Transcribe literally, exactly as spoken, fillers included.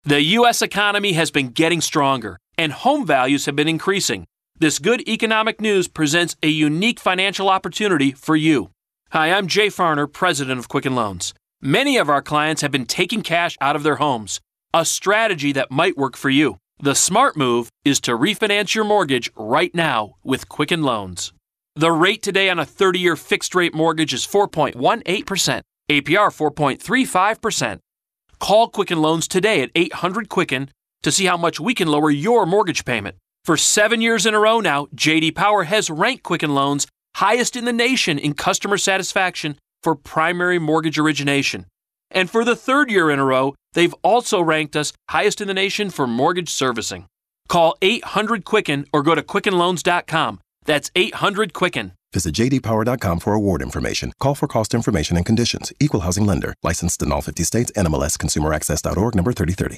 The U S economy has been getting stronger, and home values have been increasing. This good economic news presents a unique financial opportunity for you. Hi, I'm Jay Farner, president of Quicken Loans. Many of our clients have been taking cash out of their homes, a strategy that might work for you. The smart move is to refinance your mortgage right now with Quicken Loans. The rate today on a thirty-year fixed-rate mortgage is four point one eight percent, A P R four point three five percent. Call Quicken Loans today at eight hundred Quicken to see how much we can lower your mortgage payment. For seven years in a row now, J D Power has ranked Quicken Loans highest in the nation in customer satisfaction for primary mortgage origination. And for the third year in a row, they've also ranked us highest in the nation for mortgage servicing. Call eight hundred Quicken or go to quicken loans dot com. That's eight hundred Quicken. Visit j d power dot com for award information. Call for cost information and conditions. Equal housing lender. Licensed in all fifty states. N M L S consumer access dot org number thirty thirty.